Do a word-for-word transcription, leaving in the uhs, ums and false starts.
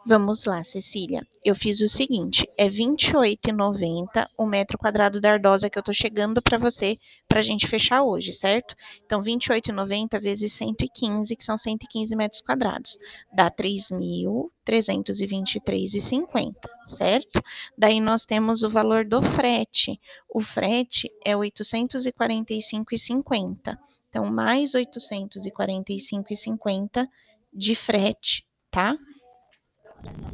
Vamos lá, Cecília. Eu fiz o seguinte, é vinte e oito reais e noventa centavos o metro quadrado da ardosa que eu tô chegando para você, pra gente fechar hoje, certo? Então, vinte e oito reais e noventa centavos vezes cento e quinze, que são cento e quinze metros quadrados, dá três mil trezentos e vinte e três reais e cinquenta centavos, certo? Daí nós temos o valor do frete. O frete é oitocentos e quarenta e cinco reais e cinquenta centavos. Então, mais oitocentos e quarenta e cinco reais e cinquenta centavos de frete, tá?